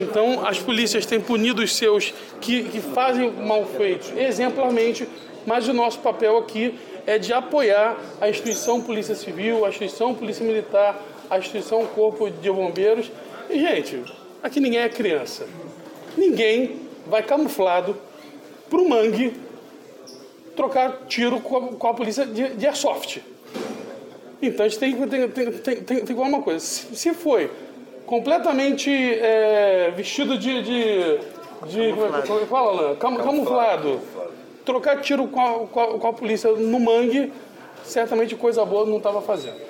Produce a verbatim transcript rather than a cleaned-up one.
Então, as polícias têm punido os seus que, que fazem malfeitos exemplarmente, mas o nosso papel aqui é de apoiar a instituição Polícia Civil, a instituição Polícia Militar, a instituição Corpo de Bombeiros. E, gente, aqui ninguém é criança. Ninguém vai camuflado pro mangue trocar tiro com a, com a polícia de, de airsoft. Então, a gente tem que tem, tem, tem, tem, tem uma coisa. Se, se foi completamente é, vestido de... de, de como é que fala, Alain? Cam, camuflado. Trocar tiro com a, com, a, com a polícia no mangue, certamente coisa boa não estava fazendo.